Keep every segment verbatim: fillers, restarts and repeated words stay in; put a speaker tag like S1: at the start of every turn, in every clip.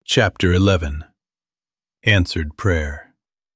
S1: Chapter eleven. Answered Prayer.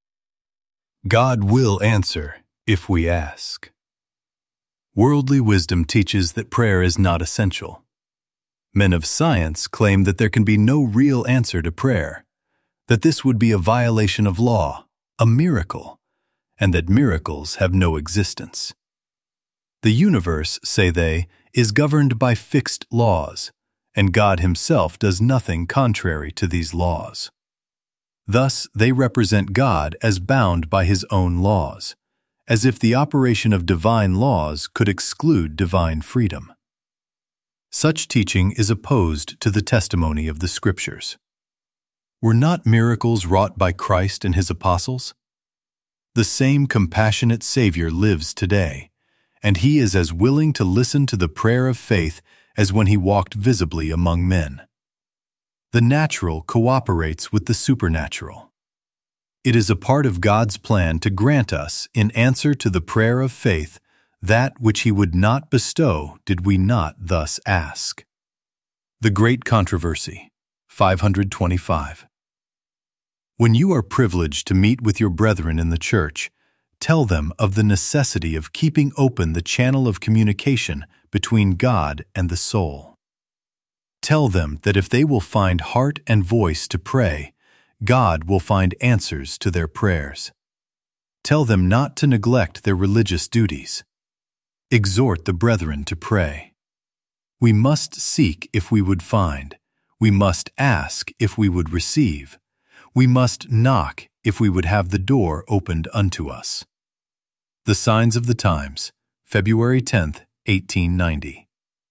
S1: God will answer if we ask. Worldly wisdom teaches that prayer is not essential. Men of science claim that there can be no real answer to prayer, that this would be a violation of law, a miracle, and that miracles have no existence. The universe, say they, is governed by fixed laws, and God himself does nothing contrary to these laws. Thus, they represent God as bound by his own laws, as if the operation of divine laws could exclude divine freedom. Such teaching is opposed to the testimony of the Scriptures. Were not miracles wrought by Christ and his apostles? The same compassionate Savior lives today, and he is as willing to listen to the prayer of faith as when he walked visibly among men. The natural cooperates with the supernatural. It is a part of God's plan to grant us, in answer to the prayer of faith, that which he would not bestow did we not thus ask. The Great Controversy, five hundred twenty-five. When you are privileged to meet with your brethren in the church, tell them of the necessity of keeping open the channel of communication between God and the soul. Tell them that if they will find heart and voice to pray, God will find answers to their prayers. Tell them not to neglect their religious duties. Exhort the brethren to pray. We must seek if we would find. We must ask if we would receive. We must knock if we would have the door opened unto us. The Signs of the Times, February tenth, eighteen ninety.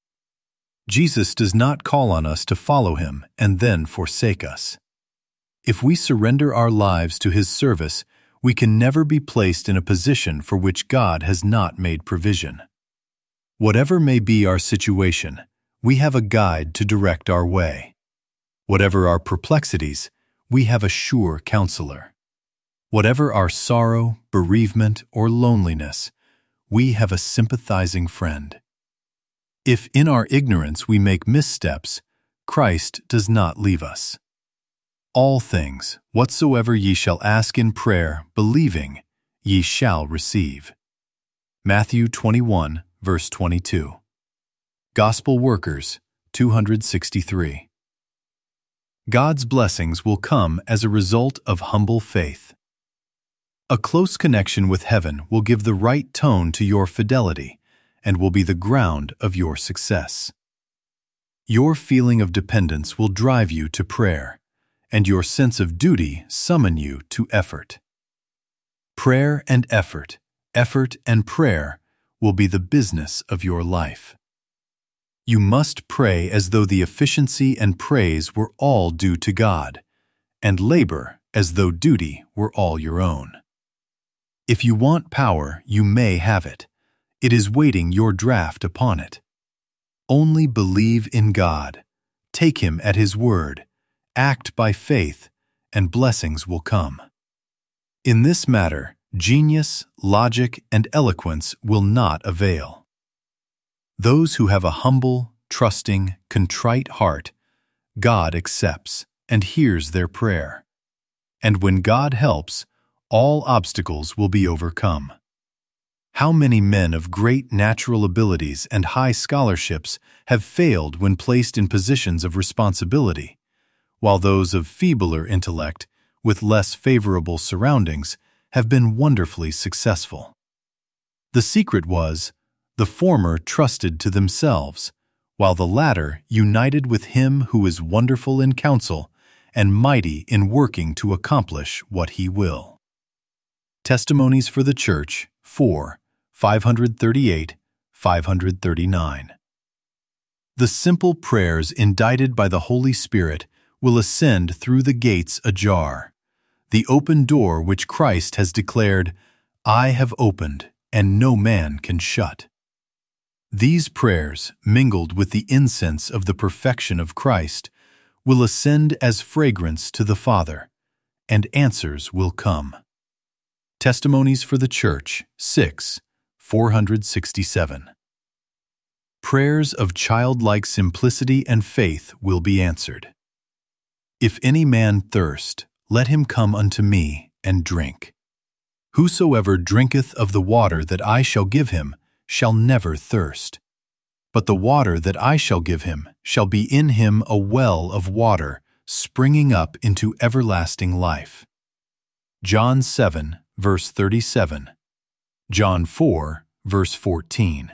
S1: Jesus does not call on us to follow him and then forsake us. If we surrender our lives to his service, we can never be placed in a position for which God has not made provision. Whatever may be our situation, we have a guide to direct our way. Whatever our perplexities, we have a sure counselor. Whatever our sorrow, bereavement, or loneliness, we have a sympathizing friend. If in our ignorance we make missteps, Christ does not leave us. All things, whatsoever ye shall ask in prayer, believing, ye shall receive. Matthew twenty-one, verse twenty-two. Gospel Workers, two hundred sixty-three. God's blessings will come as a result of humble faith. A close connection with heaven will give the right tone to your fidelity and will be the ground of your success. Your feeling of dependence will drive you to prayer, and your sense of duty summon you to effort. Prayer and effort, effort and prayer will be the business of your life. You must pray as though the efficiency and praise were all due to God, and labor as though duty were all your own. If you want power, you may have it. It is waiting your draft upon it. Only believe in God, take him at his word, act by faith, and blessings will come. In this matter, genius, logic, and eloquence will not avail. Those who have a humble, trusting, contrite heart, God accepts and hears their prayer. And when God helps, all obstacles will be overcome. How many men of great natural abilities and high scholarships have failed when placed in positions of responsibility, while those of feebler intellect, with less favorable surroundings, have been wonderfully successful. The secret was, the former trusted to themselves, while the latter united with him who is wonderful in counsel and mighty in working to accomplish what he will. Testimonies for the Church, four, five hundred thirty-eight, five hundred thirty-nine. The simple prayers indited by the Holy Spirit will ascend through the gates ajar, the open door which Christ has declared, I have opened, and no man can shut. These prayers, mingled with the incense of the perfection of Christ, will ascend as fragrance to the Father, and answers will come. Testimonies for the Church, six, four hundred sixty-seven. Prayers of childlike simplicity and faith will be answered. If any man thirst, let him come unto me and drink. Whosoever drinketh of the water that I shall give him shall never thirst. But the water that I shall give him shall be in him a well of water, springing up into everlasting life. John seven, verse thirty-seven. John four, verse fourteen.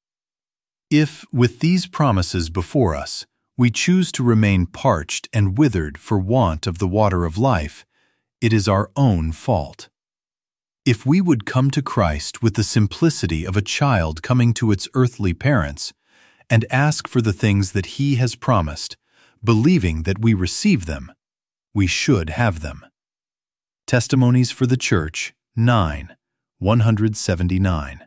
S1: If, with these promises before us, we choose to remain parched and withered for want of the water of life, it is our own fault. If we would come to Christ with the simplicity of a child coming to its earthly parents, and ask for the things that He has promised, believing that we receive them, we should have them. Testimonies for the Church, nine, one seventy-nine.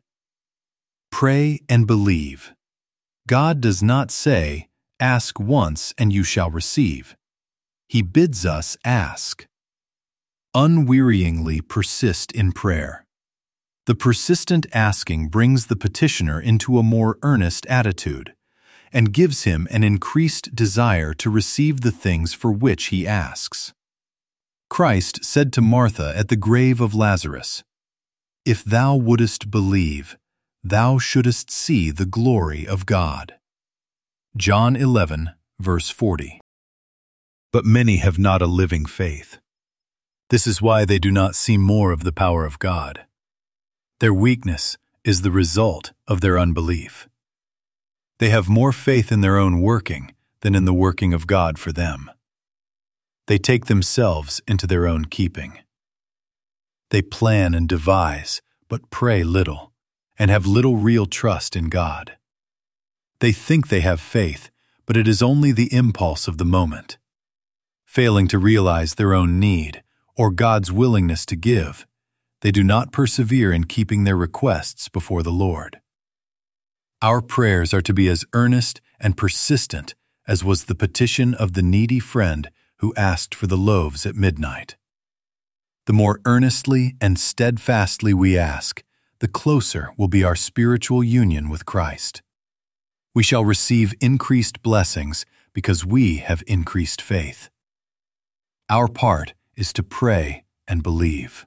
S1: Pray and believe. God does not say, "Ask once and you shall receive." He bids us ask. Unwearyingly persist in prayer. The persistent asking brings the petitioner into a more earnest attitude and gives him an increased desire to receive the things for which he asks. Christ said to Martha at the grave of Lazarus, "If thou wouldest believe, thou shouldest see the glory of God." John eleven, verse forty. But many have not a living faith. This is why they do not see more of the power of God. Their weakness is the result of their unbelief. They have more faith in their own working than in the working of God for them. They take themselves into their own keeping. They plan and devise, but pray little, and have little real trust in God. They think they have faith, but it is only the impulse of the moment. Failing to realize their own need, or God's willingness to give, they do not persevere in keeping their requests before the Lord. Our prayers are to be as earnest and persistent as was the petition of the needy friend who asked for the loaves at midnight. The more earnestly and steadfastly we ask, the closer will be our spiritual union with Christ. We shall receive increased blessings because we have increased faith. Our part is to pray and believe.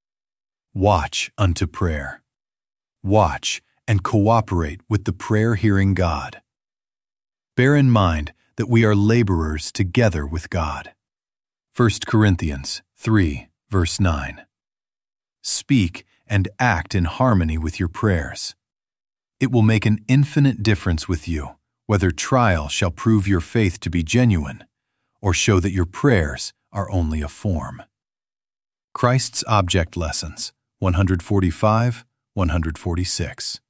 S1: Watch unto prayer. Watch and cooperate with the prayer-hearing God. Bear in mind that we are laborers together with God. First Corinthians three, verse nine. Speak and act in harmony with your prayers. It will make an infinite difference with you whether trial shall prove your faith to be genuine or show that your prayers are only a form. Christ's Object Lessons, one forty-five, one forty-six.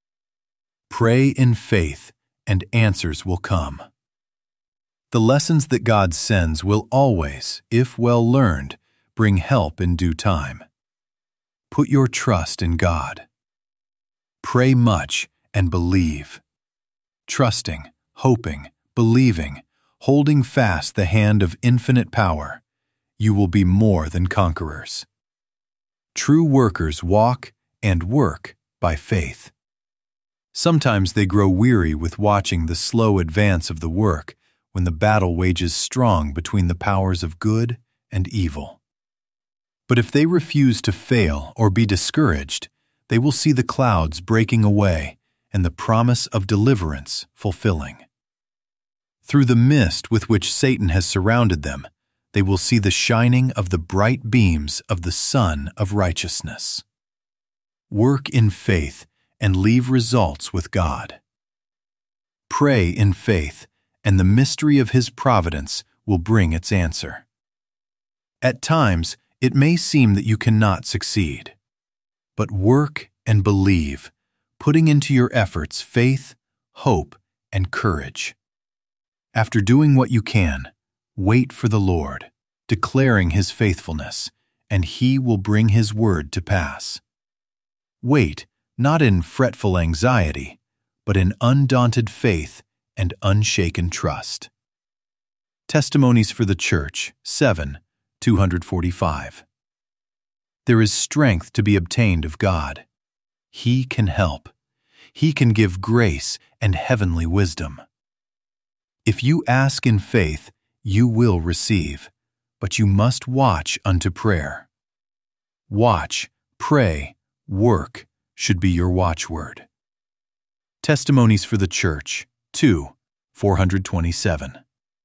S1: Pray in faith, and answers will come. The lessons that God sends will always, if well learned, bring help in due time. Put your trust in God. Pray much and believe. Trusting, hoping, believing, holding fast the hand of infinite power, you will be more than conquerors. True workers walk and work by faith. Sometimes they grow weary with watching the slow advance of the work when the battle wages strong between the powers of good and evil. But if they refuse to fail or be discouraged, they will see the clouds breaking away and the promise of deliverance fulfilling. Through the mist with which Satan has surrounded them, they will see the shining of the bright beams of the Sun of Righteousness. Work in faith and leave results with God. Pray in faith, and the mystery of His providence will bring its answer. At times, it may seem that you cannot succeed, but work and believe, putting into your efforts faith, hope, and courage. After doing what you can, wait for the Lord, declaring His faithfulness, and He will bring His word to pass. Wait, not in fretful anxiety, but in undaunted faith and unshaken trust. Testimonies for the Church, seven, two forty-five. There is strength to be obtained of God. He can help. He can give grace and heavenly wisdom. If you ask in faith, you will receive, but you must watch unto prayer. Watch, pray, work should be your watchword. Testimonies for the Church, two, four hundred twenty-seven.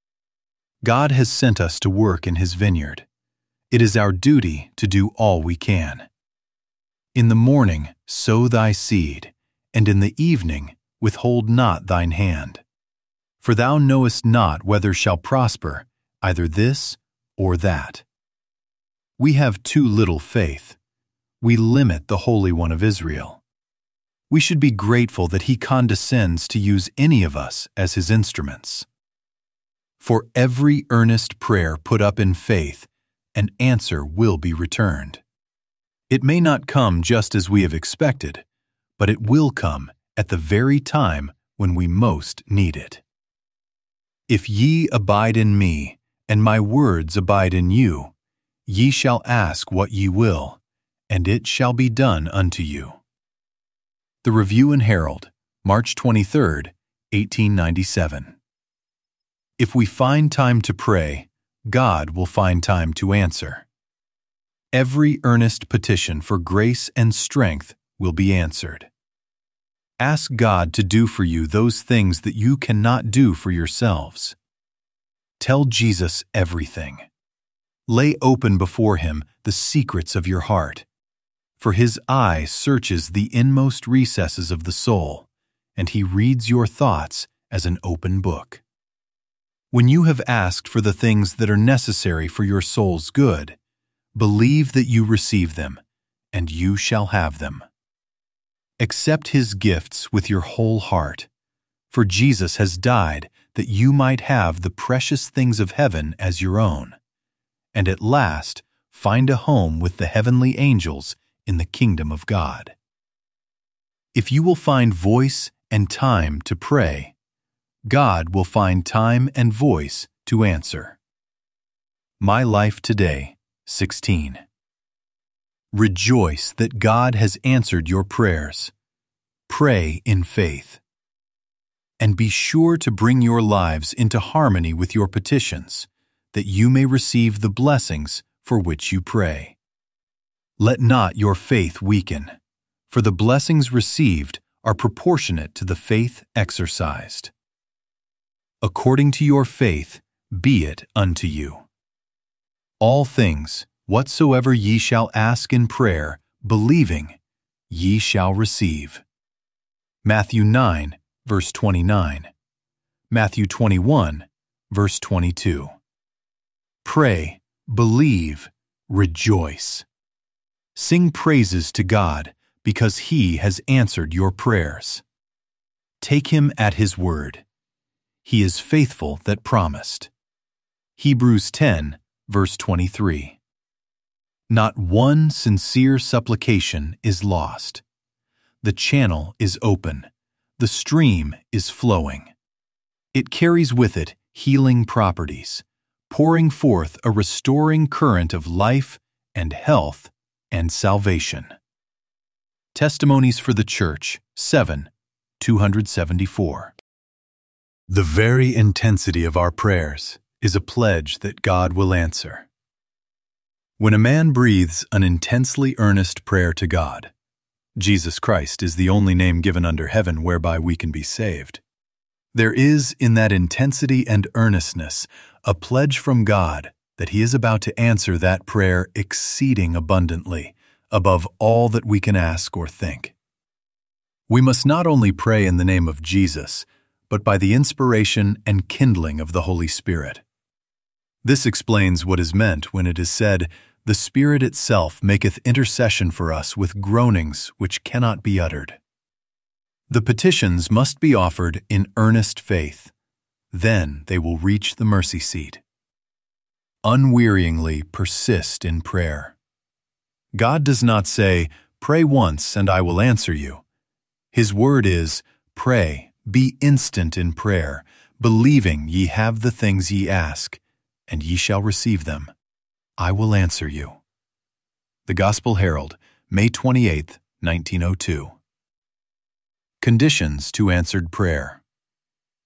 S1: God has sent us to work in His vineyard. It is our duty to do all we can. In the morning sow thy seed, and in the evening withhold not thine hand. For thou knowest not whether shall prosper, either this or that. We have too little faith. We limit the Holy One of Israel. We should be grateful that He condescends to use any of us as His instruments. For every earnest prayer put up in faith, an answer will be returned. It may not come just as we have expected, but it will come at the very time when we most need it. If ye abide in me, and my words abide in you, ye shall ask what ye will, and it shall be done unto you. The Review and Herald, March twenty-third, eighteen ninety-seven. If we find time to pray, God will find time to answer. Every earnest petition for grace and strength will be answered. Ask God to do for you those things that you cannot do for yourselves. Tell Jesus everything. Lay open before Him the secrets of your heart. For His eye searches the inmost recesses of the soul, and He reads your thoughts as an open book. When you have asked for the things that are necessary for your soul's good, believe that you receive them, and you shall have them. Accept His gifts with your whole heart, for Jesus has died that you might have the precious things of heaven as your own, and at last find a home with the heavenly angels in the kingdom of God. If you will find voice and time to pray, God will find time and voice to answer. My Life Today, sixteen. Rejoice that God has answered your prayers. Pray in faith. And be sure to bring your lives into harmony with your petitions, that you may receive the blessings for which you pray. Let not your faith weaken, for the blessings received are proportionate to the faith exercised. According to your faith, be it unto you. All things, whatsoever ye shall ask in prayer, believing, ye shall receive. Matthew nine, verse twenty-nine. Matthew twenty-one, verse twenty-two. Pray, believe, rejoice. Sing praises to God, because He has answered your prayers. Take Him at His word. He is faithful that promised. Hebrews ten, verse twenty-three. Not one sincere supplication is lost. The channel is open. The stream is flowing. It carries with it healing properties, pouring forth a restoring current of life and health and salvation. Testimonies for the Church, seven, two hundred seventy-four. The very intensity of our prayers is a pledge that God will answer. When a man breathes an intensely earnest prayer to God, Jesus Christ is the only name given under heaven whereby we can be saved. There is in that intensity and earnestness a pledge from God that He is about to answer that prayer exceeding abundantly, above all that we can ask or think. We must not only pray in the name of Jesus, but by the inspiration and kindling of the Holy Spirit. This explains what is meant when it is said, "The Spirit itself maketh intercession for us with groanings which cannot be uttered." The petitions must be offered in earnest faith. Then they will reach the mercy seat. Unwearyingly persist in prayer. God does not say, "Pray once and I will answer you." His word is, "Pray, be instant in prayer, believing ye have the things ye ask, and ye shall receive them. I will answer you." The Gospel Herald, May twenty-eighth, nineteen oh two. Conditions to answered prayer.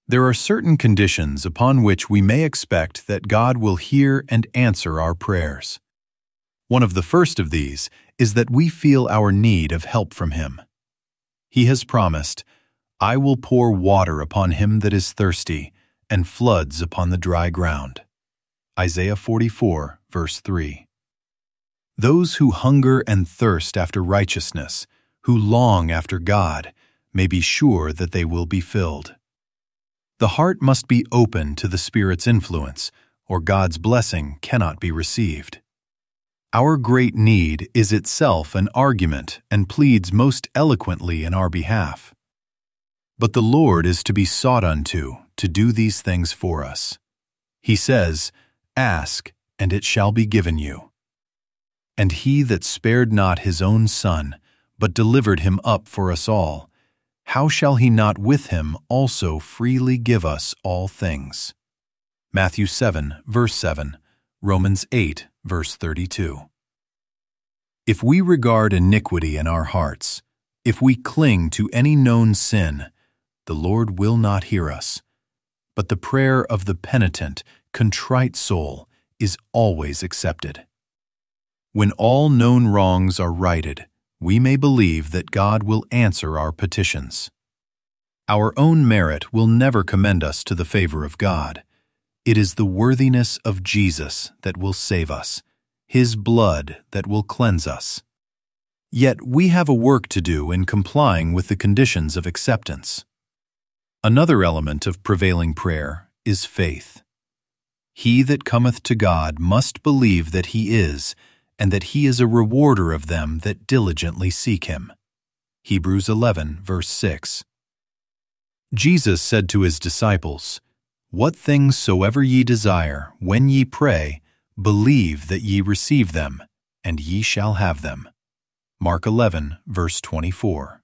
S1: There are certain conditions upon which we may expect that God will hear and answer our prayers. One of the first of these is that we feel our need of help from Him. He has promised, "I will pour water upon him that is thirsty, and floods upon the dry ground." Isaiah forty-four, verse three. Those who hunger and thirst after righteousness, who long after God, may be sure that they will be filled. The heart must be open to the Spirit's influence, or God's blessing cannot be received. Our great need is itself an argument and pleads most eloquently in our behalf. But the Lord is to be sought unto to do these things for us. He says, "Ask, and it shall be given you." And He that spared not His own Son, but delivered Him up for us all, how shall He not with Him also freely give us all things? Matthew seven, verse seven, Romans eight, verse thirty-two. If we regard iniquity in our hearts, if we cling to any known sin, the Lord will not hear us. But the prayer of the penitent, contrite soul is always accepted. When all known wrongs are righted, we may believe that God will answer our petitions. Our own merit will never commend us to the favor of God. It is the worthiness of Jesus that will save us, His blood that will cleanse us. Yet we have a work to do in complying with the conditions of acceptance. Another element of prevailing prayer is faith. He that cometh to God must believe that He is, and that He is a rewarder of them that diligently seek Him. Hebrews eleven, verse six. Jesus said to His disciples, "What things soever ye desire, when ye pray, believe that ye receive them, and ye shall have them." Mark eleven, verse twenty-four.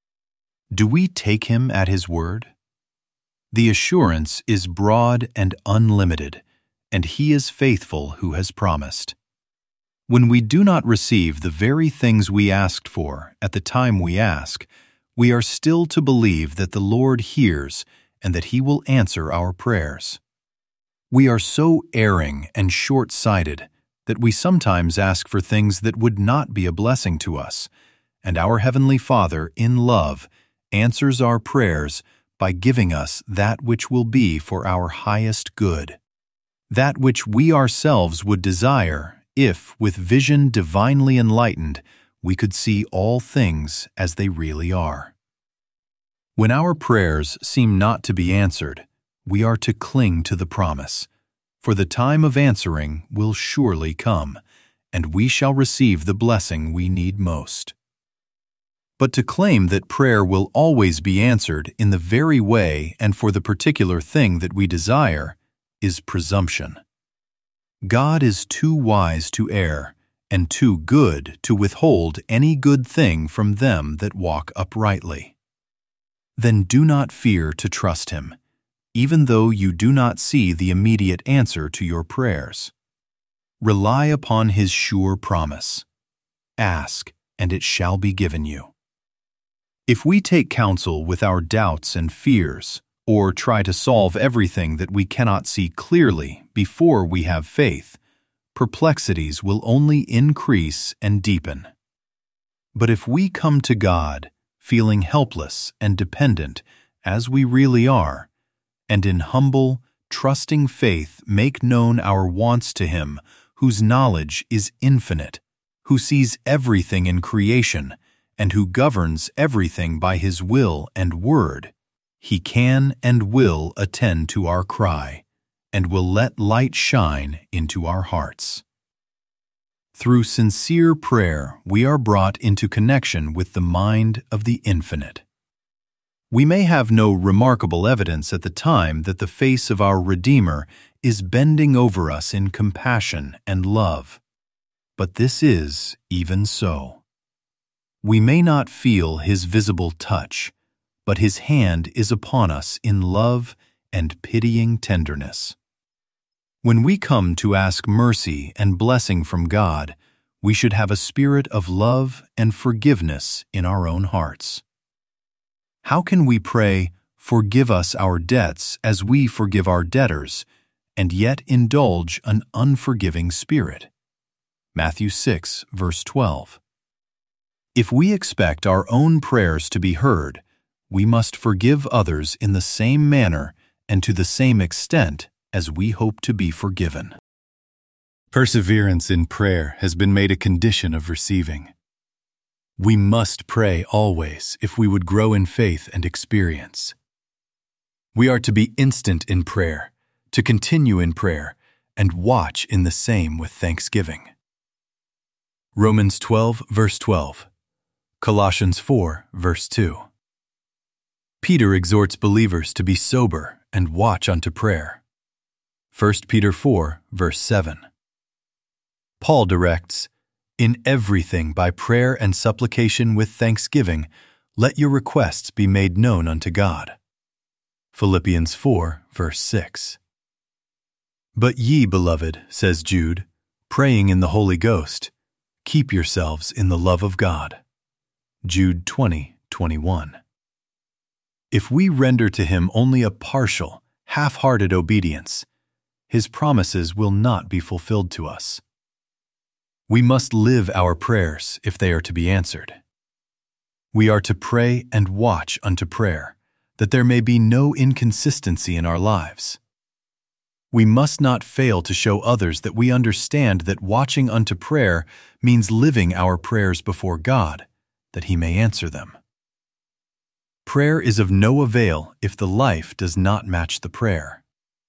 S1: Do we take Him at His word? The assurance is broad and unlimited, and He is faithful who has promised. When we do not receive the very things we asked for at the time we ask, we are still to believe that the Lord hears and that He will answer our prayers. We are so erring and short-sighted that we sometimes ask for things that would not be a blessing to us, and our Heavenly Father, in love, answers our prayers by giving us that which will be for our highest good, that which we ourselves would desire if, with vision divinely enlightened, we could see all things as they really are. When our prayers seem not to be answered, we are to cling to the promise, for the time of answering will surely come, and we shall receive the blessing we need most. But to claim that prayer will always be answered in the very way and for the particular thing that we desire is presumption. God is too wise to err, and too good to withhold any good thing from them that walk uprightly. Then do not fear to trust Him, even though you do not see the immediate answer to your prayers. Rely upon His sure promise. Ask, and it shall be given you. If we take counsel with our doubts and fears, or try to solve everything that we cannot see clearly before we have faith, perplexities will only increase and deepen. But if we come to God, feeling helpless and dependent as we really are, and in humble, trusting faith make known our wants to Him, whose knowledge is infinite, who sees everything in creation, and who governs everything by His will and word, He can and will attend to our cry, and will let light shine into our hearts. Through sincere prayer, we are brought into connection with the mind of the infinite. We may have no remarkable evidence at the time that the face of our Redeemer is bending over us in compassion and love, but this is even so. We may not feel His visible touch, but His hand is upon us in love and pitying tenderness. When we come to ask mercy and blessing from God, we should have a spirit of love and forgiveness in our own hearts. How can we pray, "Forgive us our debts as we forgive our debtors," and yet indulge an unforgiving spirit. Matthew six, verse twelve. If we expect our own prayers to be heard, we must forgive others in the same manner and to the same extent as we hope to be forgiven. Perseverance in prayer has been made a condition of receiving. We must pray always if we would grow in faith and experience. We are to be instant in prayer, to continue in prayer, and watch in the same with thanksgiving. Romans twelve, verse twelve. Colossians four, verse two. Peter exhorts believers to be sober and watch unto prayer. First Peter four, verse seven. Paul directs, "In everything by prayer and supplication with thanksgiving, let your requests be made known unto God." Philippians four, verse six. "But ye, beloved," says Jude, "praying in the Holy Ghost, keep yourselves in the love of God." Jude twenty, twenty-one. If we render to Him only a partial, half-hearted obedience, His promises will not be fulfilled to us. We must live our prayers if they are to be answered. We are to pray and watch unto prayer, that there may be no inconsistency in our lives. We must not fail to show others that we understand that watching unto prayer means living our prayers before God, that He may answer them. Prayer is of no avail if the life does not match the prayer.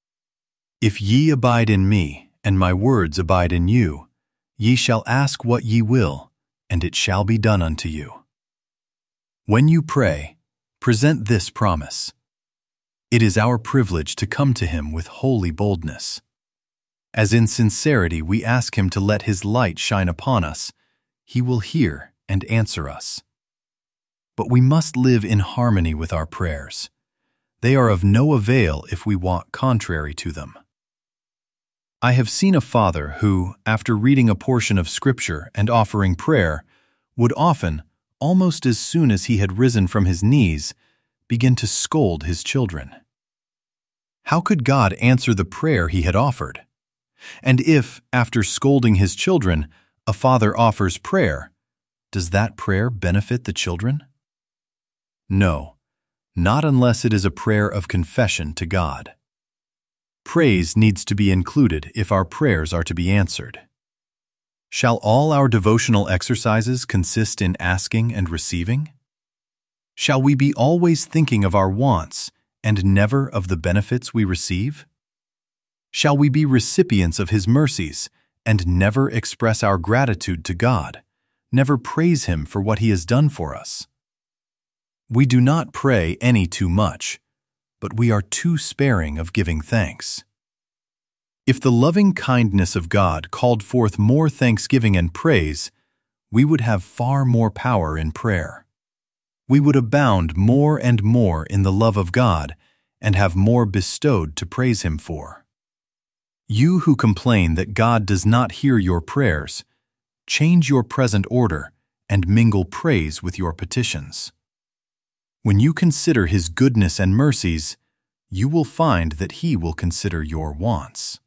S1: If ye abide in me, and my words abide in you, ye shall ask what ye will, and it shall be done unto you. When you pray, present this promise. It is our privilege to come to Him with holy boldness. As in sincerity we ask Him to let His light shine upon us, He will hear and answer us. But we must live in harmony with our prayers. They are of no avail if we walk contrary to them. I have seen a father who, after reading a portion of Scripture and offering prayer, would often, almost as soon as he had risen from his knees, begin to scold his children. How could God answer the prayer he had offered? And if, after scolding his children, a father offers prayer, does that prayer benefit the children? No, not unless it is a prayer of confession to God. Praise needs to be included if our prayers are to be answered. Shall all our devotional exercises consist in asking and receiving? Shall we be always thinking of our wants and never of the benefits we receive? Shall we be recipients of His mercies and never express our gratitude to God, never praise Him for what He has done for us? We do not pray any too much, but we are too sparing of giving thanks. If the loving kindness of God called forth more thanksgiving and praise, we would have far more power in prayer. We would abound more and more in the love of God and have more bestowed to praise Him for. You who complain that God does not hear your prayers, change your present order and mingle praise with your petitions. When you consider His goodness and mercies, you will find that He will consider your wants.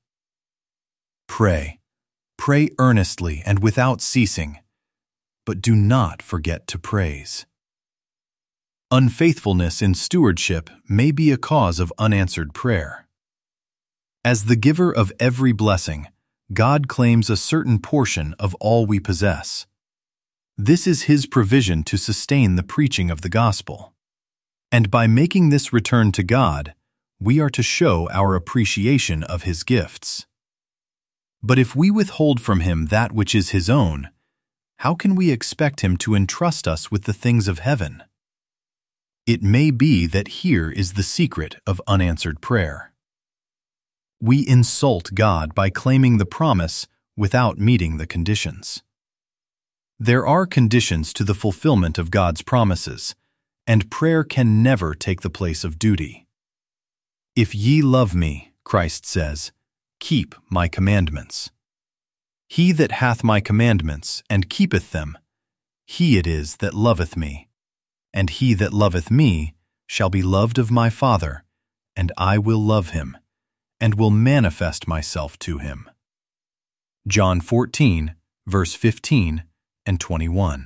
S1: Pray, pray earnestly and without ceasing, but do not forget to praise. Unfaithfulness in stewardship may be a cause of unanswered prayer. As the giver of every blessing, God claims a certain portion of all we possess. This is His provision to sustain the preaching of the gospel. And by making this return to God, we are to show our appreciation of His gifts. But if we withhold from Him that which is His own, how can we expect Him to entrust us with the things of heaven? It may be that here is the secret of unanswered prayer. We insult God by claiming the promise without meeting the conditions. There are conditions to the fulfillment of God's promises, and prayer can never take the place of duty. If ye love me, Christ says, keep my commandments. He that hath my commandments and keepeth them, he it is that loveth me, and he that loveth me shall be loved of my Father, and I will love him, and will manifest myself to him. John fourteen, verse fifteen and twenty-one.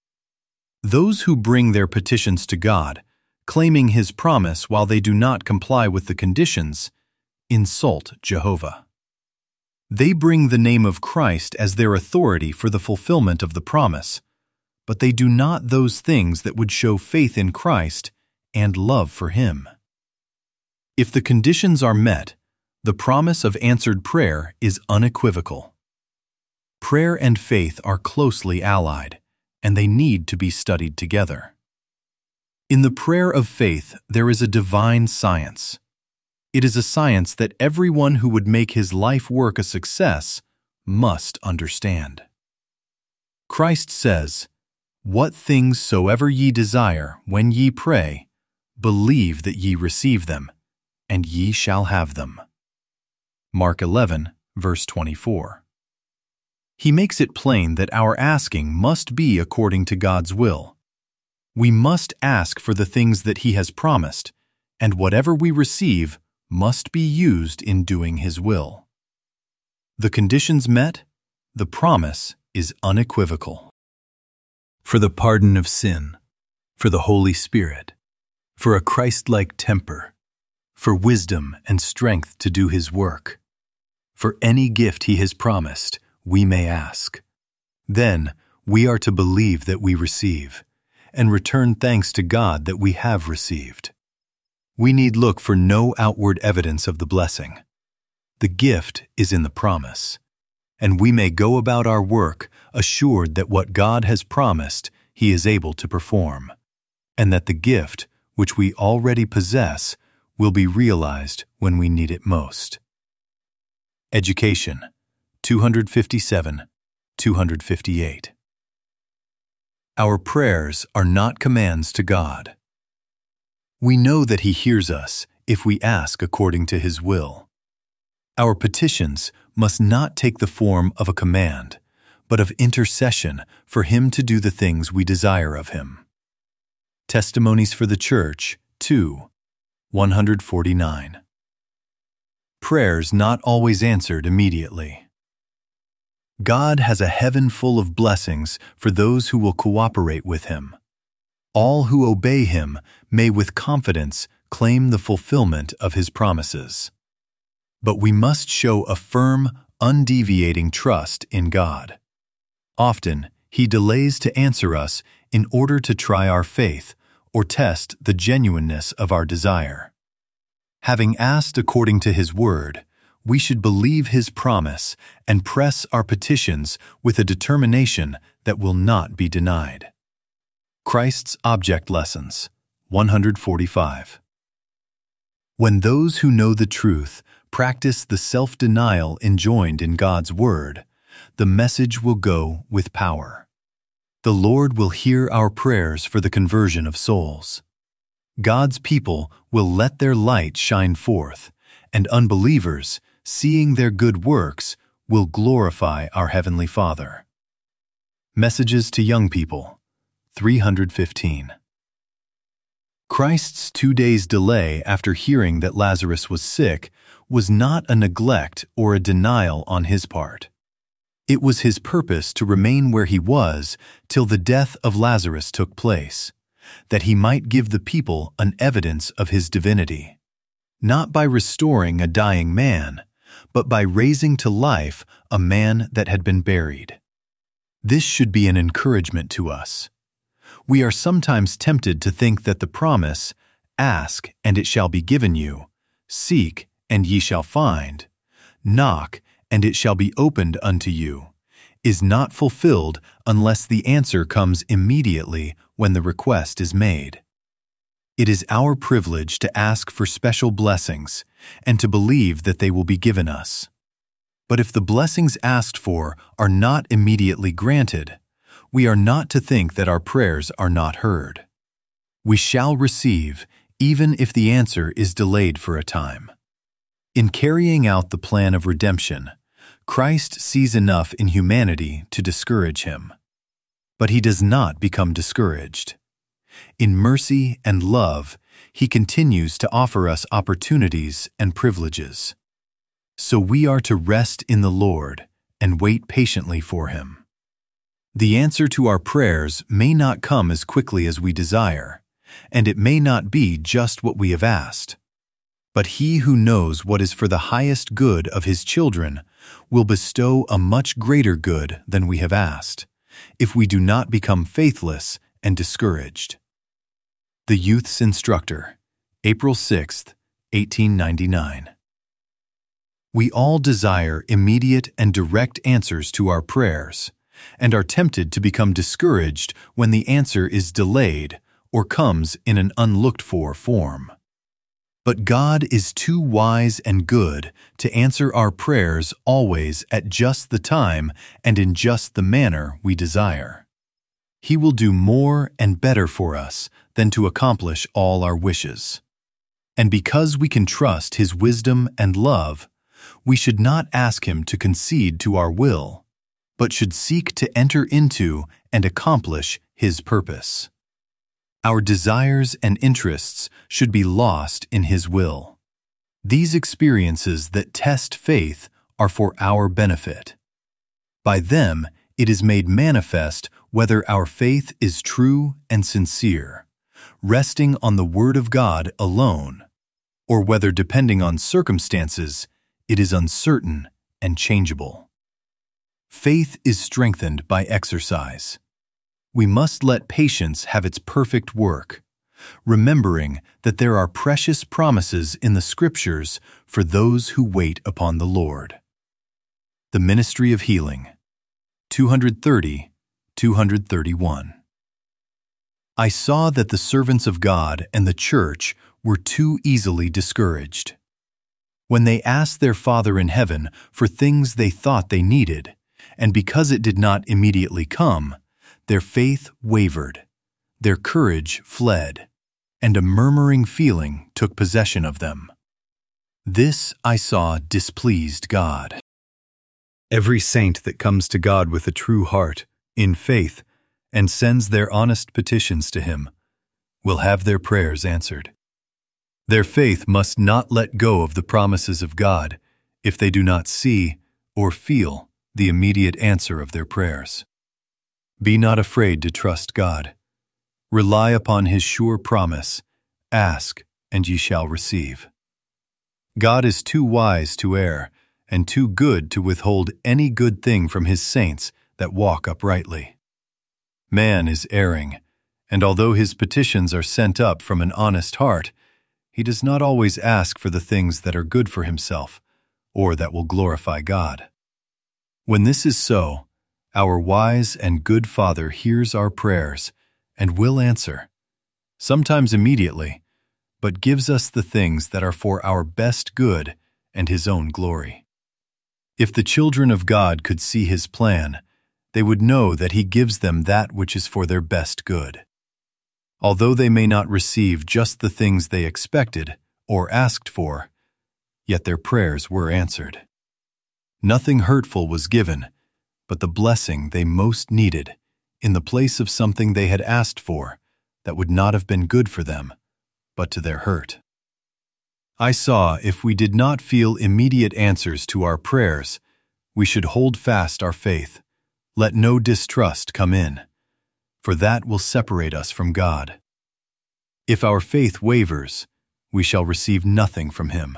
S1: Those who bring their petitions to God, claiming his promise while they do not comply with the conditions, insult Jehovah. They bring the name of Christ as their authority for the fulfillment of the promise, but they do not those things that would show faith in Christ and love for him. If the conditions are met, the promise of answered prayer is unequivocal. Prayer and faith are closely allied, and they need to be studied together. In the prayer of faith, there is a divine science. It is a science that everyone who would make his life work a success must understand. Christ says, "What things soever ye desire when ye pray, believe that ye receive them, and ye shall have them." Mark eleven, verse twenty-four. He makes it plain that our asking must be according to God's will. We must ask for the things that he has promised, and whatever we receive must be used in doing his will. The conditions met, the promise is unequivocal. For the pardon of sin, for the Holy Spirit, for a Christ-like temper, for wisdom and strength to do his work, for any gift he has promised, we may ask. Then we are to believe that we receive, and return thanks to God that we have received. We need look for no outward evidence of the blessing. The gift is in the promise, and we may go about our work assured that what God has promised he is able to perform, and that the gift, which we already possess, will be realized when we need it most. Education, two fifty-seven, two fifty-eight. Our prayers are not commands to God. We know that he hears us if we ask according to his will. Our petitions must not take the form of a command, but of intercession for him to do the things we desire of him. Testimonies for the Church, two, one forty-nine. Prayers not always answered immediately. God has a heaven full of blessings for those who will cooperate with him. All who obey him may with confidence claim the fulfillment of his promises. But we must show a firm, undeviating trust in God. Often, he delays to answer us in order to try our faith or test the genuineness of our desire. Having asked according to his word, we should believe his promise and press our petitions with a determination that will not be denied. Christ's Object Lessons, one forty-five. When those who know the truth practice the self-denial enjoined in God's word, the message will go with power. The Lord will hear our prayers for the conversion of souls. God's people will let their light shine forth, and unbelievers, seeing their good works, will glorify our Heavenly Father. Messages to Young People, three fifteen. Christ's two days' delay after hearing that Lazarus was sick was not a neglect or a denial on his part. It was his purpose to remain where he was till the death of Lazarus took place, that he might give the people an evidence of his divinity, not by restoring a dying man, but by raising to life a man that had been buried. This should be an encouragement to us. We are sometimes tempted to think that the promise, "Ask, and it shall be given you," "Seek, and ye shall find," "Knock, and it shall be opened unto you," is not fulfilled unless the answer comes immediately when the request is made. It is our privilege to ask for special blessings and to believe that they will be given us. But if the blessings asked for are not immediately granted, we are not to think that our prayers are not heard. We shall receive, even if the answer is delayed for a time. In carrying out the plan of redemption, Christ sees enough in humanity to discourage him. But he does not become discouraged. In mercy and love, He continues to offer us opportunities and privileges. So we are to rest in the Lord and wait patiently for Him. The answer to our prayers may not come as quickly as we desire, and it may not be just what we have asked. But He who knows what is for the highest good of His children will bestow a much greater good than we have asked, if we do not become faithless and discouraged. The Youth's Instructor, April sixth, eighteen ninety-nine. We all desire immediate and direct answers to our prayers, and are tempted to become discouraged when the answer is delayed or comes in an unlooked-for form. But God is too wise and good to answer our prayers always at just the time and in just the manner we desire. He will do more and better for us than to accomplish all our wishes. And because we can trust His wisdom and love, we should not ask Him to concede to our will, but should seek to enter into and accomplish His purpose. Our desires and interests should be lost in His will. These experiences that test faith are for our benefit. By them, it is made manifest whether our faith is true and sincere, resting on the Word of God alone, or whether, depending on circumstances, it is uncertain and changeable. Faith is strengthened by exercise. We must let patience have its perfect work, remembering that there are precious promises in the Scriptures for those who wait upon the Lord. The Ministry of Healing, two thirty, two thirty-one. I saw that the servants of God and the church were too easily discouraged. When they asked their Father in heaven for things they thought they needed, and because it did not immediately come, their faith wavered, their courage fled, and a murmuring feeling took possession of them. This I saw displeased God. Every saint that comes to God with a true heart, in faith, and sends their honest petitions to Him, will have their prayers answered. Their faith must not let go of the promises of God if they do not see or feel the immediate answer of their prayers. Be not afraid to trust God. Rely upon His sure promise, ask, and ye shall receive. God is too wise to err, and too good to withhold any good thing from His saints that walk uprightly. Man is erring, and although his petitions are sent up from an honest heart, he does not always ask for the things that are good for himself, or that will glorify God. When this is so, our wise and good Father hears our prayers and will answer, sometimes immediately, but gives us the things that are for our best good and His own glory. If the children of God could see His plan, they would know that He gives them that which is for their best good. Although they may not receive just the things they expected or asked for, yet their prayers were answered. Nothing hurtful was given, but the blessing they most needed in the place of something they had asked for that would not have been good for them, but to their hurt. I saw if we did not feel immediate answers to our prayers, we should hold fast our faith, let no distrust come in, for that will separate us from God. If our faith wavers, we shall receive nothing from Him.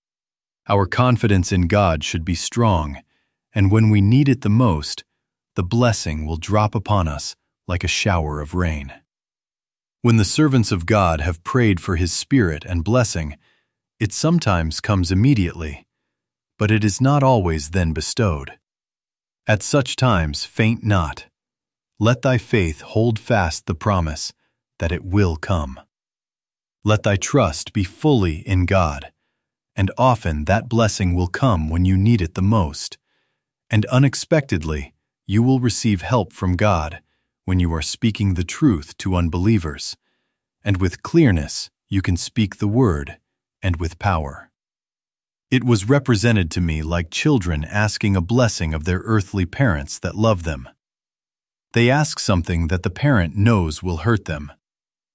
S1: Our confidence in God should be strong, and when we need it the most, the blessing will drop upon us like a shower of rain. When the servants of God have prayed for His Spirit and blessing, it sometimes comes immediately, but it is not always then bestowed. At such times faint not. Let thy faith hold fast the promise that it will come. Let thy trust be fully in God, and often that blessing will come when you need it the most, and unexpectedly you will receive help from God when you are speaking the truth to unbelievers, and with clearness you can speak the word, and with power. It was represented to me like children asking a blessing of their earthly parents that love them. They ask something that the parent knows will hurt them,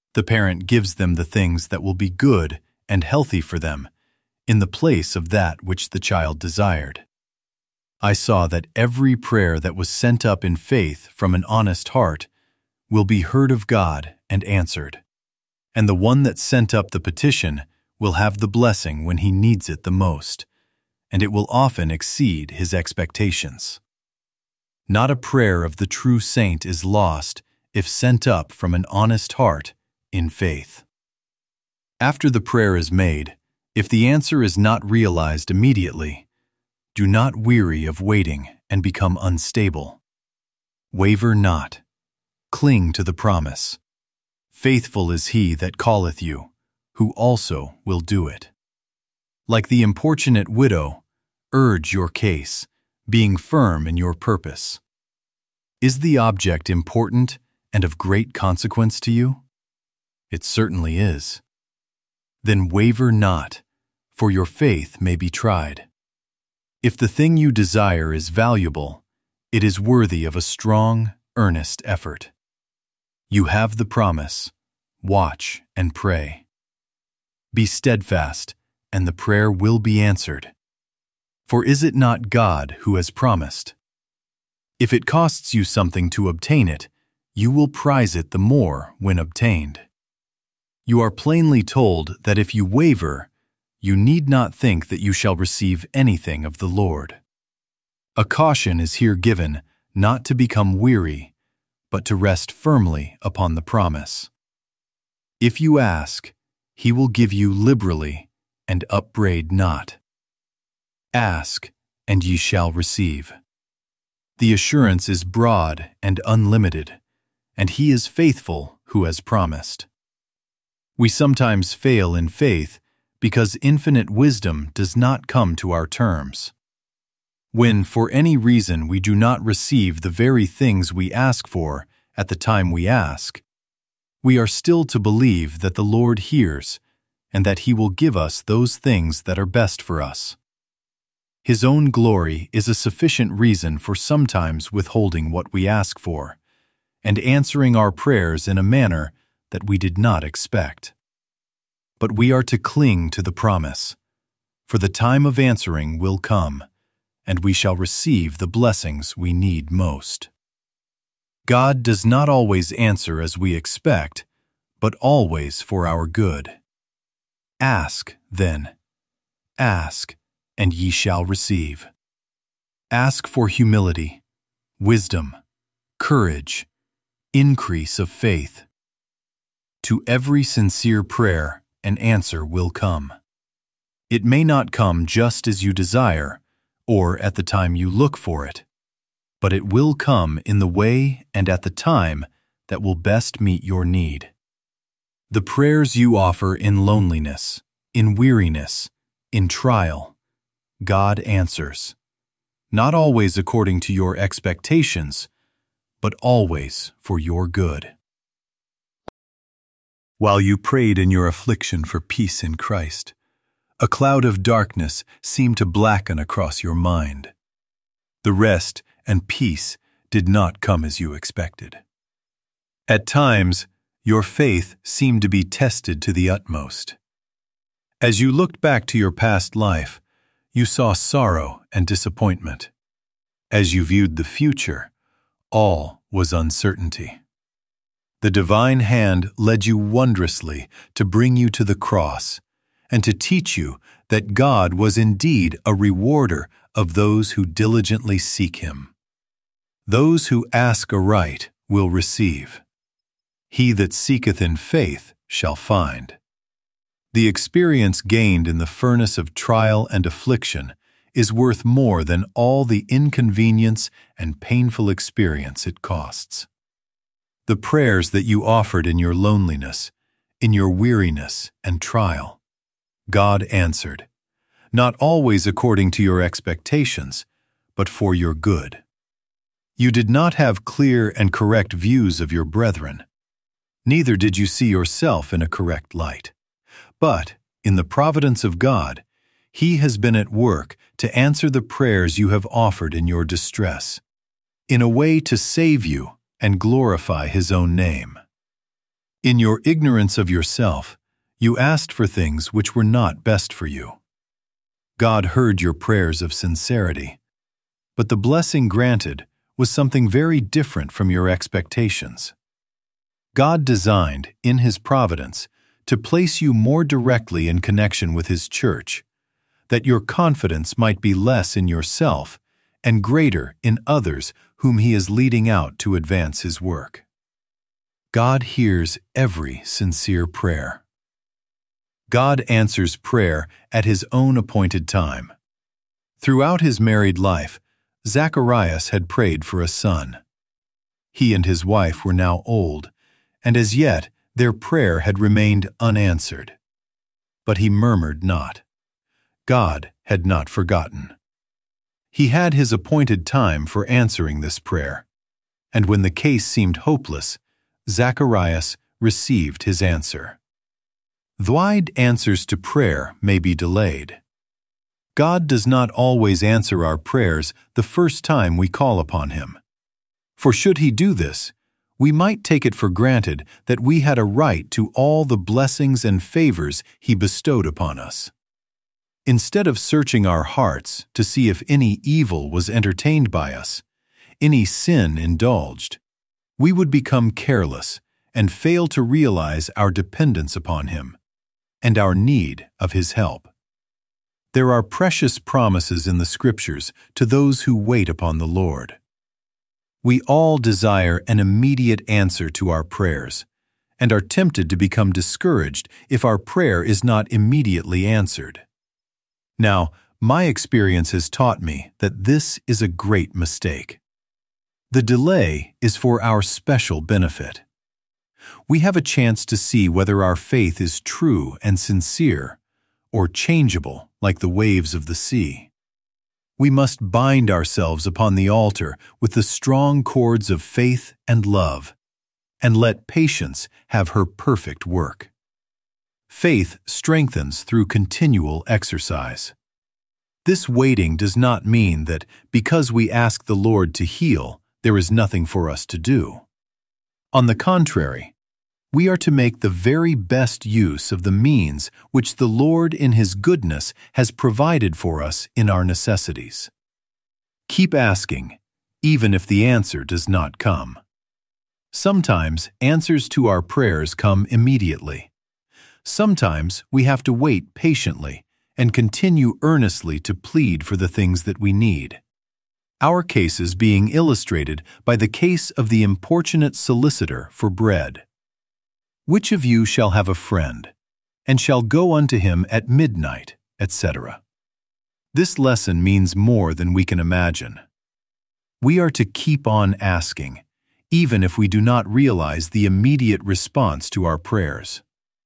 S1: The parent gives them the things that will be good and healthy for them, in the place of that which the child desired. I saw that every prayer that was sent up in faith from an honest heart will be heard of God and answered, and the one that sent up the petition will have the blessing when he needs it the most, and it will often exceed his expectations. Not a prayer of the true saint is lost if sent up from an honest heart in faith. After the prayer is made, if the answer is not realized immediately, do not weary of waiting and become unstable. Waver not. Cling to the promise. Faithful is he that calleth you, who also will do it. Like the importunate widow, urge your case, being firm in your purpose. Is the object important and of great consequence to you? It certainly is. Then waver not, for your faith may be tried. If the thing you desire is valuable, it is worthy of a strong, earnest effort. You have the promise. Watch and pray. Be steadfast, and the prayer will be answered. For is it not God who has promised? If it costs you something to obtain it, you will prize it the more when obtained. You are plainly told that if you waver, you need not think that you shall receive anything of the Lord. A caution is here given not to become weary, but to rest firmly upon the promise. If you ask, he will give you liberally, and upbraid not. Ask, and ye shall receive. The assurance is broad and unlimited, and he is faithful who has promised. We sometimes fail in faith because infinite wisdom does not come to our terms. When, for any reason, we do not receive the very things we ask for at the time we ask, we are still to believe that the Lord hears and that he will give us those things that are best for us. His own glory is a sufficient reason for sometimes withholding what we ask for and answering our prayers in a manner that we did not expect. But we are to cling to the promise, for the time of answering will come, and we shall receive the blessings we need most. God does not always answer as we expect, but always for our good. Ask, then. Ask, and ye shall receive. Ask for humility, wisdom, courage, increase of faith. To every sincere prayer, an answer will come. It may not come just as you desire, or at the time you look for it, but it will come in the way and at the time that will best meet your need. The prayers you offer in loneliness, in weariness, in trial, God answers, not always according to your expectations, but always for your good. While you prayed in your affliction for peace in Christ, a cloud of darkness seemed to blacken across your mind. The rest and peace did not come as you expected. At times, your faith seemed to be tested to the utmost. As you looked back to your past life, you saw sorrow and disappointment. As you viewed the future, all was uncertainty. The divine hand led you wondrously to bring you to the cross and to teach you that God was indeed a rewarder of those who diligently seek him. Those who ask aright will receive. He that seeketh in faith shall find. The experience gained in the furnace of trial and affliction is worth more than all the inconvenience and painful experience it costs. The prayers that you offered in your loneliness, in your weariness and trial, God answered, not always according to your expectations, but for your good. You did not have clear and correct views of your brethren, neither did you see yourself in a correct light. But, in the providence of God, he has been at work to answer the prayers you have offered in your distress, in a way to save you and glorify his own name. In your ignorance of yourself, you asked for things which were not best for you. God heard your prayers of sincerity, but the blessing granted was something very different from your expectations. God designed, in His providence, to place you more directly in connection with His church, that your confidence might be less in yourself and greater in others whom He is leading out to advance His work. God hears every sincere prayer. God answers prayer at His own appointed time. Throughout his married life, Zacharias had prayed for a son. He and his wife were now old, and as yet their prayer had remained unanswered. But he murmured not. God had not forgotten. He had His appointed time for answering this prayer, and when the case seemed hopeless, Zacharias received his answer. Though answers to prayer may be delayed, God does not always answer our prayers the first time we call upon Him. For should He do this, we might take it for granted that we had a right to all the blessings and favors He bestowed upon us. Instead of searching our hearts to see if any evil was entertained by us, any sin indulged, we would become careless and fail to realize our dependence upon Him and our need of His help. There are precious promises in the Scriptures to those who wait upon the Lord. We all desire an immediate answer to our prayers and are tempted to become discouraged if our prayer is not immediately answered. Now, my experience has taught me that this is a great mistake. The delay is for our special benefit. We have a chance to see whether our faith is true and sincere, or changeable like the waves of the sea. We must bind ourselves upon the altar with the strong cords of faith and love, and let patience have her perfect work. Faith strengthens through continual exercise. This waiting does not mean that because we ask the Lord to heal, there is nothing for us to do. On the contrary, we are to make the very best use of the means which the Lord in His goodness has provided for us in our necessities. Keep asking, even if the answer does not come. Sometimes answers to our prayers come immediately. Sometimes we have to wait patiently and continue earnestly to plead for the things that we need. Our cases being illustrated by the case of the importunate solicitor for bread. Which of you shall have a friend, and shall go unto him at midnight, et cetera. This lesson means more than we can imagine. We are to keep on asking, even if we do not realize the immediate response to our prayers.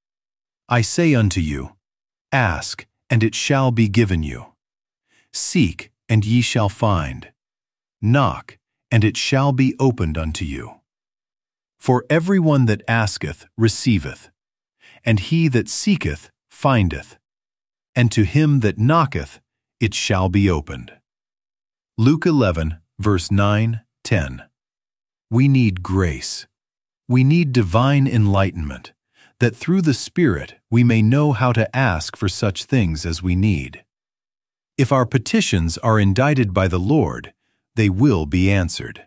S1: I say unto you, ask, and it shall be given you. Seek, and ye shall find. Knock, and it shall be opened unto you. For every one that asketh receiveth, and he that seeketh findeth, and to him that knocketh it shall be opened. Luke eleven, verse nine, ten. We need grace. We need divine enlightenment, that through the Spirit we may know how to ask for such things as we need. If our petitions are indited by the Lord, they will be answered.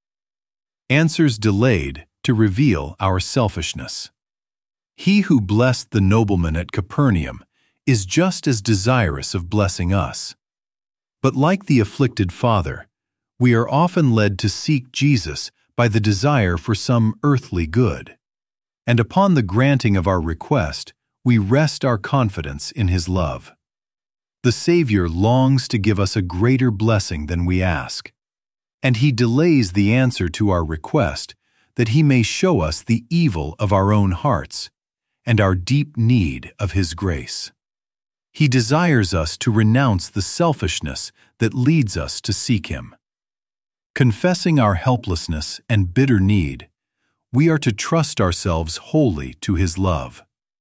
S1: Answers delayed to reveal our selfishness. He who blessed the nobleman at Capernaum is just as desirous of blessing us. But like the afflicted father, we are often led to seek Jesus by the desire for some earthly good, and upon the granting of our request, we rest our confidence in His love. The Savior longs to give us a greater blessing than we ask, and He delays the answer to our request that He may show us the evil of our own hearts and our deep need of His grace. He desires us to renounce the selfishness that leads us to seek Him. Confessing our helplessness and bitter need, we are to trust ourselves wholly to His love.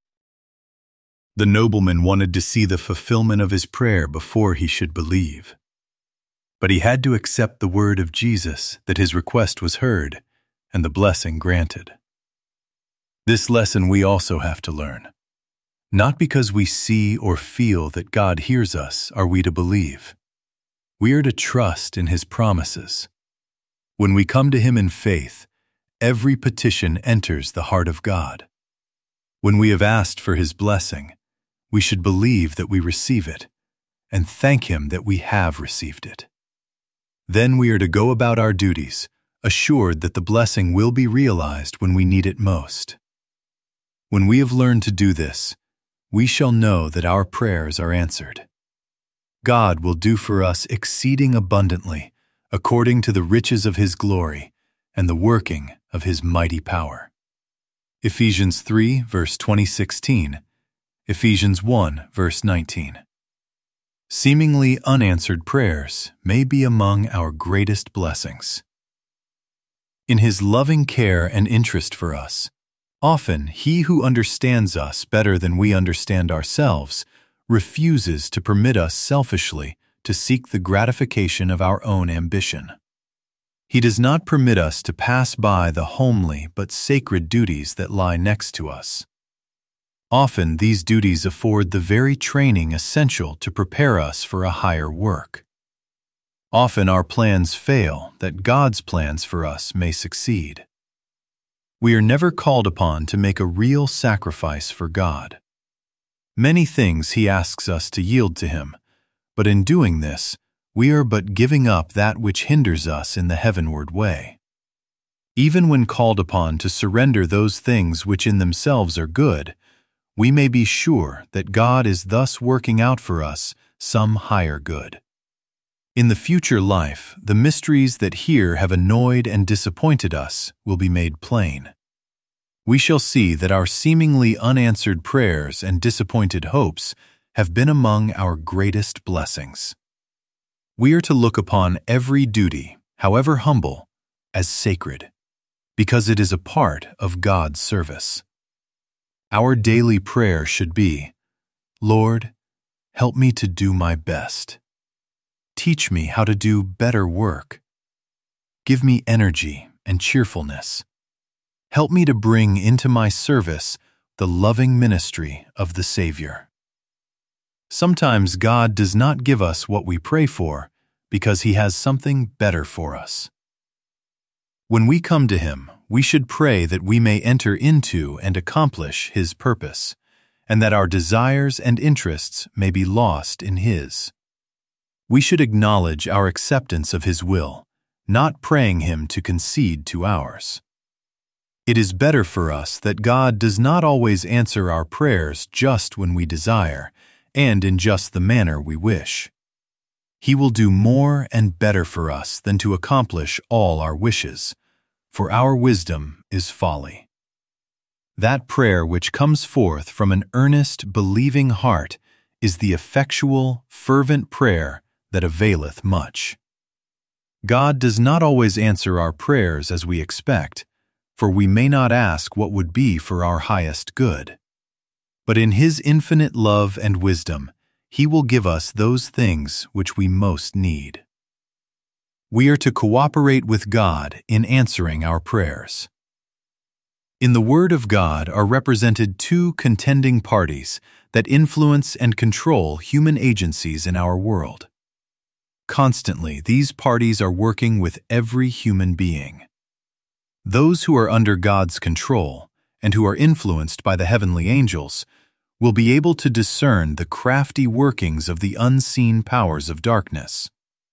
S1: The nobleman wanted to see the fulfillment of his prayer before he should believe. But he had to accept the word of Jesus that his request was heard and the blessing granted. This lesson we also have to learn. Not because we see or feel that God hears us are we to believe. We are to trust in His promises. When we come to Him in faith, every petition enters the heart of God. When we have asked for His blessing, we should believe that we receive it and thank Him that we have received it. Then we are to go about our duties, assured that the blessing will be realized when we need it most. When we have learned to do this, we shall know that our prayers are answered. God will do for us exceeding abundantly, according to the riches of His glory and the working of His mighty power. Ephesians three, verse twenty sixteen, Ephesians one, verse nineteen. Seemingly unanswered prayers may be among our greatest blessings. In His loving care and interest for us, often He who understands us better than we understand ourselves refuses to permit us selfishly to seek the gratification of our own ambition. He does not permit us to pass by the homely but sacred duties that lie next to us. Often these duties afford the very training essential to prepare us for a higher work. Often our plans fail that God's plans for us may succeed. We are never called upon to make a real sacrifice for God. Many things He asks us to yield to Him, but in doing this, we are but giving up that which hinders us in the heavenward way. Even when called upon to surrender those things which in themselves are good, we may be sure that God is thus working out for us some higher good. In the future life, the mysteries that here have annoyed and disappointed us will be made plain. We shall see that our seemingly unanswered prayers and disappointed hopes have been among our greatest blessings. We are to look upon every duty, however humble, as sacred, because it is a part of God's service. Our daily prayer should be, Lord, help me to do my best. Teach me how to do better work. Give me energy and cheerfulness. Help me to bring into my service the loving ministry of the Savior. Sometimes God does not give us what we pray for because He has something better for us. When we come to Him, we should pray that we may enter into and accomplish His purpose, and that our desires and interests may be lost in His. We should acknowledge our acceptance of His will, not praying Him to concede to ours. It is better for us that God does not always answer our prayers just when we desire, and in just the manner we wish. He will do more and better for us than to accomplish all our wishes, for our wisdom is folly. That prayer which comes forth from an earnest, believing heart is the effectual, fervent prayer that availeth much. God does not always answer our prayers as we expect, for we may not ask what would be for our highest good. But in His infinite love and wisdom, He will give us those things which we most need. We are to cooperate with God in answering our prayers. In the Word of God are represented two contending parties that influence and control human agencies in our world. Constantly, these parties are working with every human being. Those who are under God's control and who are influenced by the heavenly angels will be able to discern the crafty workings of the unseen powers of darkness.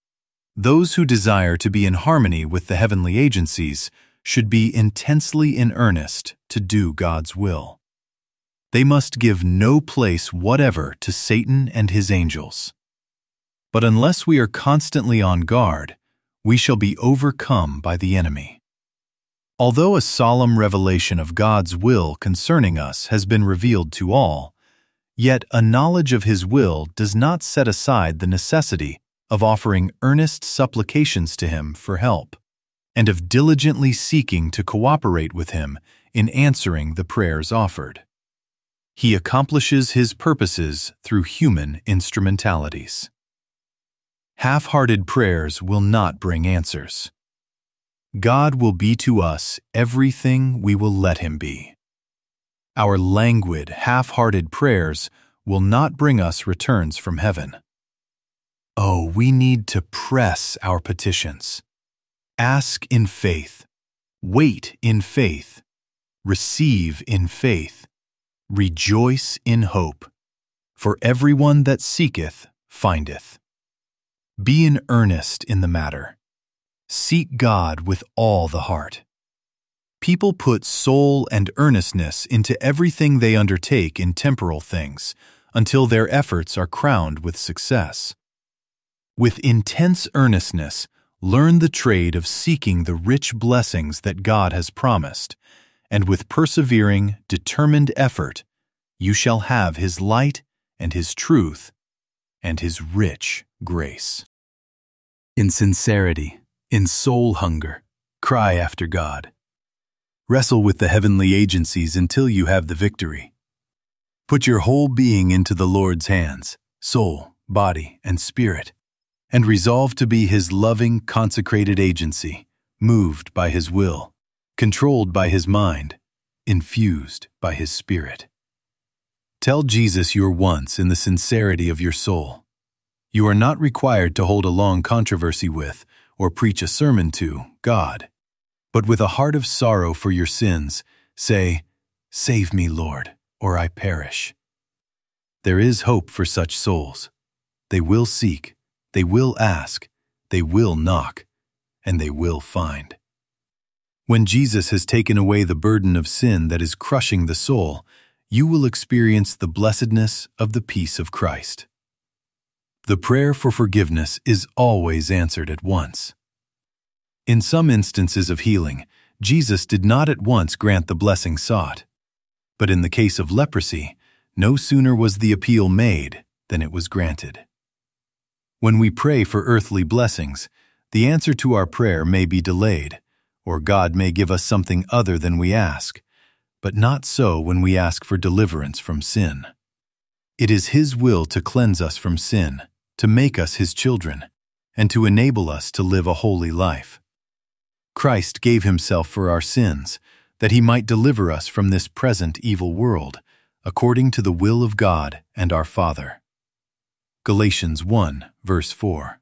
S1: Those who desire to be in harmony with the heavenly agencies should be intensely in earnest to do God's will. They must give no place whatever to Satan and his angels. But unless we are constantly on guard, we shall be overcome by the enemy. Although a solemn revelation of God's will concerning us has been revealed to all, yet a knowledge of His will does not set aside the necessity of offering earnest supplications to Him for help, and of diligently seeking to cooperate with Him in answering the prayers offered. He accomplishes His purposes through human instrumentalities. Half-hearted prayers will not bring answers. God will be to us everything we will let Him be. Our languid, half-hearted prayers will not bring us returns from heaven. Oh, we need to press our petitions. Ask in faith. Wait in faith. Receive in faith. Rejoice in hope. For everyone that seeketh, findeth. Be in earnest in the matter. Seek God with all the heart. People put soul and earnestness into everything they undertake in temporal things until their efforts are crowned with success. With intense earnestness, learn the trade of seeking the rich blessings that God has promised, and with persevering, determined effort, you shall have His light and His truth and His rich grace. In sincerity, in soul hunger, cry after God. Wrestle with the heavenly agencies until you have the victory. Put your whole being into the Lord's hands, soul, body, and spirit, and resolve to be His loving, consecrated agency, moved by His will, controlled by His mind, infused by His Spirit. Tell Jesus your wants in the sincerity of your soul. You are not required to hold a long controversy with, or preach a sermon to, God. But with a heart of sorrow for your sins, say, "Save me, Lord, or I perish." There is hope for such souls. They will seek, they will ask, they will knock, and they will find. When Jesus has taken away the burden of sin that is crushing the soul, you will experience the blessedness of the peace of Christ. The prayer for forgiveness is always answered at once. In some instances of healing, Jesus did not at once grant the blessing sought. But in the case of leprosy, no sooner was the appeal made than it was granted. When we pray for earthly blessings, the answer to our prayer may be delayed, or God may give us something other than we ask, but not so when we ask for deliverance from sin. It is His will to cleanse us from sin, to make us His children, and to enable us to live a holy life. Christ gave Himself for our sins, that He might deliver us from this present evil world, according to the will of God and our Father. Galatians one, verse four.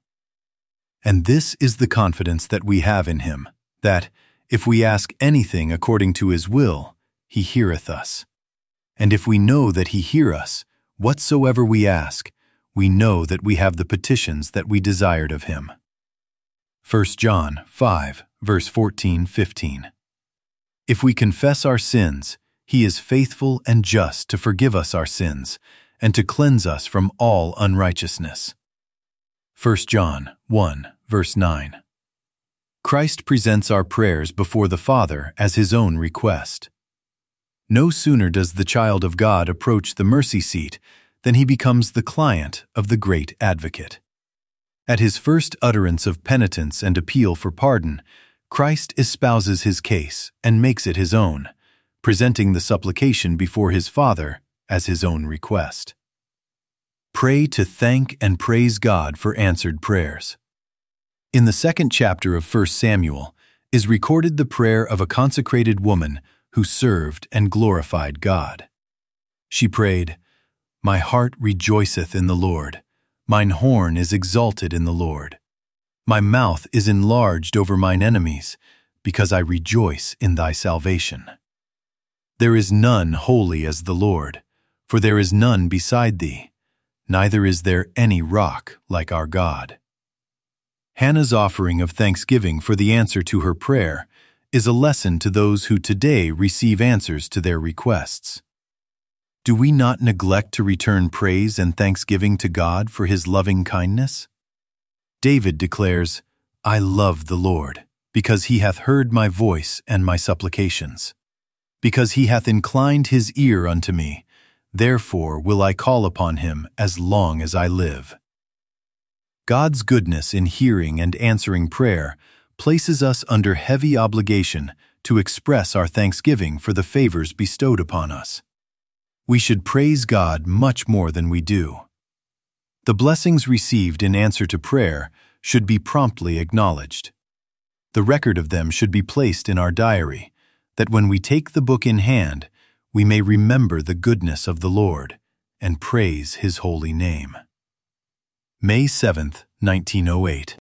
S1: And this is the confidence that we have in Him, that, if we ask anything according to His will, He heareth us. And if we know that He hear us, whatsoever we ask, we know that we have the petitions that we desired of Him. First John five, verse fourteen, fifteen. If we confess our sins, He is faithful and just to forgive us our sins and to cleanse us from all unrighteousness. First John one, verse nine. Christ presents our prayers before the Father as His own request. No sooner does the child of God approach the mercy seat than he becomes the client of the great Advocate. At His first utterance of penitence and appeal for pardon, Christ espouses His case and makes it His own, presenting the supplication before His Father as His own request. Pray to thank and praise God for answered prayers. In the second chapter of First Samuel is recorded the prayer of a consecrated woman who served and glorified God. She prayed, "My heart rejoiceth in the Lord. Mine horn is exalted in the Lord. My mouth is enlarged over mine enemies, because I rejoice in Thy salvation. There is none holy as the Lord, for there is none beside Thee, neither is there any rock like our God." Hannah's offering of thanksgiving for the answer to her prayer is a lesson to those who today receive answers to their requests. Do we not neglect to return praise and thanksgiving to God for His loving kindness? David declares, "I love the Lord, because He hath heard my voice and my supplications. Because He hath inclined His ear unto me, therefore will I call upon Him as long as I live." God's goodness in hearing and answering prayer places us under heavy obligation to express our thanksgiving for the favors bestowed upon us. We should praise God much more than we do. The blessings received in answer to prayer should be promptly acknowledged. The record of them should be placed in our diary, that when we take the book in hand, we may remember the goodness of the Lord and praise His holy name. May seventh, nineteen oh eight.